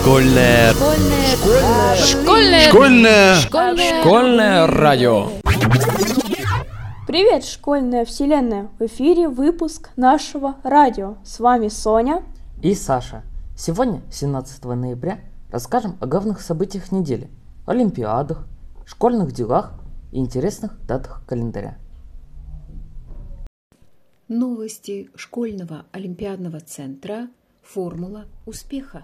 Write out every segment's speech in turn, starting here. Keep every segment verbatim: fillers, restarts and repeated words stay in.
Школьное. Школьное. Школьное. Школьное. Школьное. Школьное радио. Привет, школьная вселенная! В эфире выпуск нашего радио. С вами Соня и Саша. Сегодня, семнадцатого ноября, расскажем о главных событиях недели, олимпиадах, школьных делах и интересных датах календаря. Новости школьного олимпиадного центра «Формула успеха».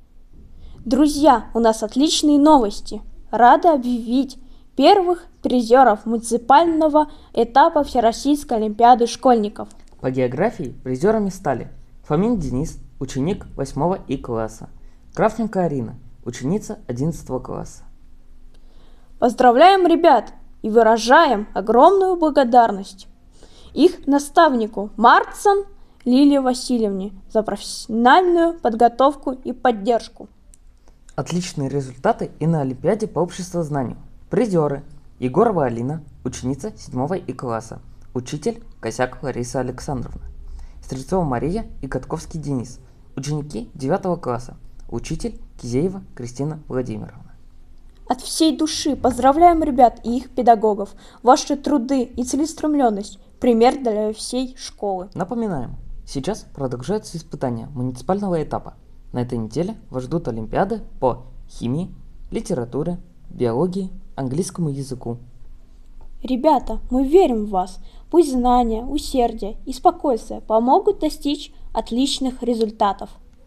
Друзья, у нас отличные новости. Рады объявить первых призеров муниципального этапа Всероссийской олимпиады школьников. По географии призерами стали Фомин Денис, ученик восьмого И класса, Кравченко Арина, ученица одиннадцатого класса. Поздравляем ребят и выражаем огромную благодарность их наставнику Марцан Лилии Васильевне за профессиональную подготовку и поддержку. Отличные результаты и на Олимпиаде по обществознанию. Призеры: Егорова Алина, ученица седьмого И класса, учитель Косяк Лариса Александровна; Стрельцова Мария и Катковский Денис, ученики девятого класса, учитель Кизеева Кристина Владимировна. От всей души поздравляем ребят и их педагогов. Ваши труды и целеустремленность – пример для всей школы. Напоминаем, сейчас продолжаются испытания муниципального этапа. На этой неделе вас ждут олимпиады по химии, литературе, биологии, английскому языку. Ребята, мы верим в вас. Пусть знания, усердие и спокойствие помогут достичь отличных результатов.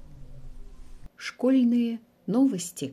Школьные новости.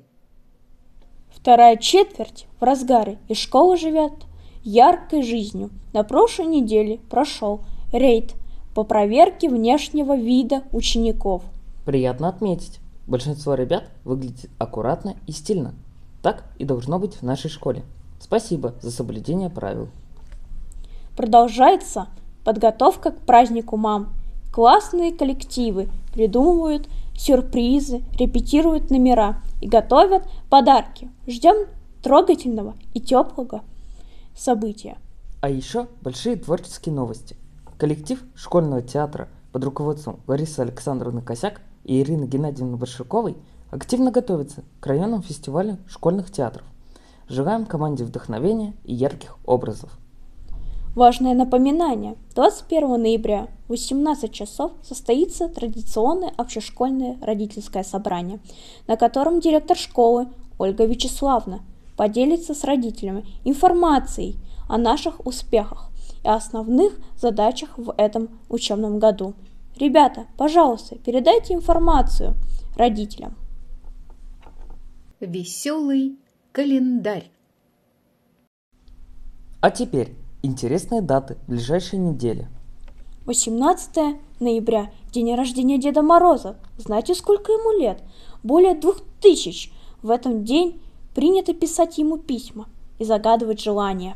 Вторая четверть в разгаре, и школа живет яркой жизнью. На прошлой неделе прошел рейд по проверке внешнего вида учеников. Приятно отметить, большинство ребят выглядит аккуратно и стильно. Так и должно быть в нашей школе. Спасибо за соблюдение правил. Продолжается подготовка к празднику мам. Классные коллективы придумывают сюрпризы, репетируют номера и готовят подарки. Ждем трогательного и теплого события. А еще большие творческие новости. Коллектив школьного театра под руководством Ларисы Александровны Косяк и Ирины Геннадьевны Большаковой активно готовится к районному фестивалю школьных театров. Желаем команде вдохновения и ярких образов. Важное напоминание. двадцать первого ноября в восемнадцать часов состоится традиционное общешкольное родительское собрание, на котором директор школы Ольга Вячеславовна поделится с родителями информацией о наших успехах и основных задачах в этом учебном году. Ребята, пожалуйста, передайте информацию родителям. Веселый календарь. А теперь интересные даты ближайшей недели. восемнадцатого ноября – день рождения Деда Мороза. Знаете, сколько ему лет? Более двух тысяч. В этом день принято писать ему письма и загадывать желания.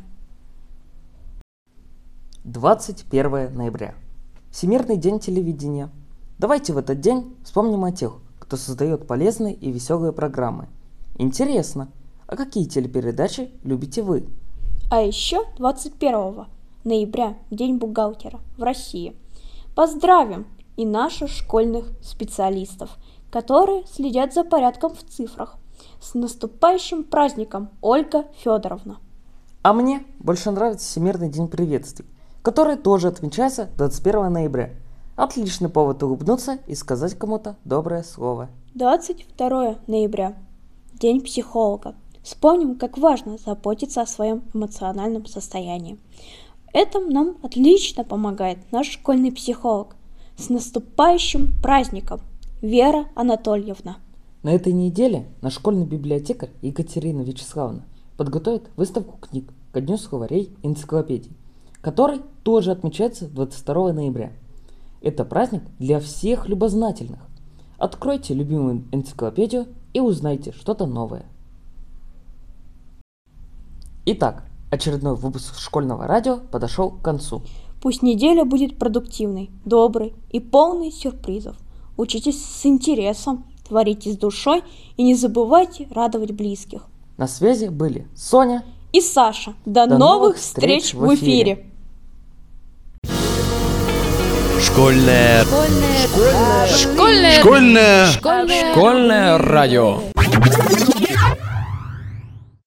двадцать первого ноября. Всемирный день телевидения. Давайте в этот день вспомним о тех, кто создает полезные и веселые программы. Интересно, а какие телепередачи любите вы? А еще двадцать первого ноября – День бухгалтера в России. Поздравим и наших школьных специалистов, которые следят за порядком в цифрах. С наступающим праздником, Ольга Федоровна! А мне больше нравится Всемирный день приветствий, который тоже отмечается двадцать первого ноября. Отличный повод улыбнуться и сказать кому-то доброе слово. двадцать второго ноября – День психолога. Вспомним, как важно заботиться о своем эмоциональном состоянии. Это нам отлично помогает наш школьный психолог. С наступающим праздником, Вера Анатольевна! На этой неделе наш школьный библиотекарь Екатерина Вячеславовна подготовит выставку книг ко Дню словарей и энциклопедий, который тоже отмечается двадцать второго ноября. Это праздник для всех любознательных. Откройте любимую энциклопедию и узнайте что-то новое. Итак, очередной выпуск школьного радио подошел к концу. Пусть неделя будет продуктивной, доброй и полной сюрпризов. Учитесь с интересом, творите с душой и не забывайте радовать близких. На связи были Соня и Саша. До, До новых встреч в эфире! Школьное. Школьное. Школьное. Школьное. Школьное. Школьное радио.